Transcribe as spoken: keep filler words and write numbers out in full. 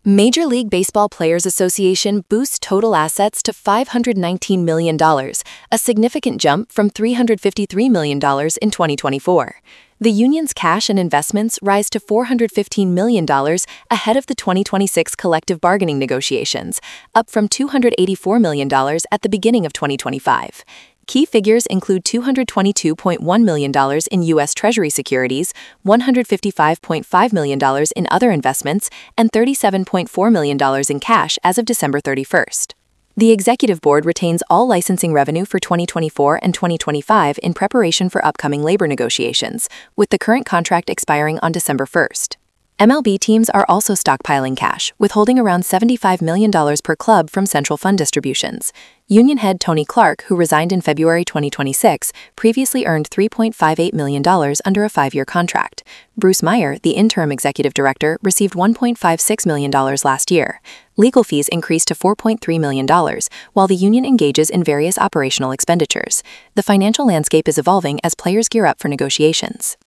Major League Baseball Players Association boosts total assets to five hundred nineteen million dollars, a significant jump from three hundred fifty-three million dollars in twenty twenty-four. The union's cash and investments rise to four hundred fifteen million dollars ahead of the twenty twenty-six collective bargaining negotiations, up from two hundred eighty-four million dollars at the beginning of twenty twenty-five. Key figures include two hundred twenty-two point one million dollars in U S Treasury securities, one hundred fifty-five point five million dollars in other investments, and thirty-seven point four million dollars in cash as of December thirty-first. The Executive Board retains all licensing revenue for twenty twenty-four and twenty twenty-five in preparation for upcoming labor negotiations, with the current contract expiring on December first. M L B teams are also stockpiling cash, withholding around seventy-five million dollars per club from central fund distributions. Union head Tony Clark, who resigned in February twenty twenty-six, previously earned three point five eight million dollars under a five-year contract. Bruce Meyer, the interim executive director, received one point five six million dollars last year. Legal fees increased to four point three million dollars, while the union engages in various operational expenditures. The financial landscape is evolving as players gear up for negotiations.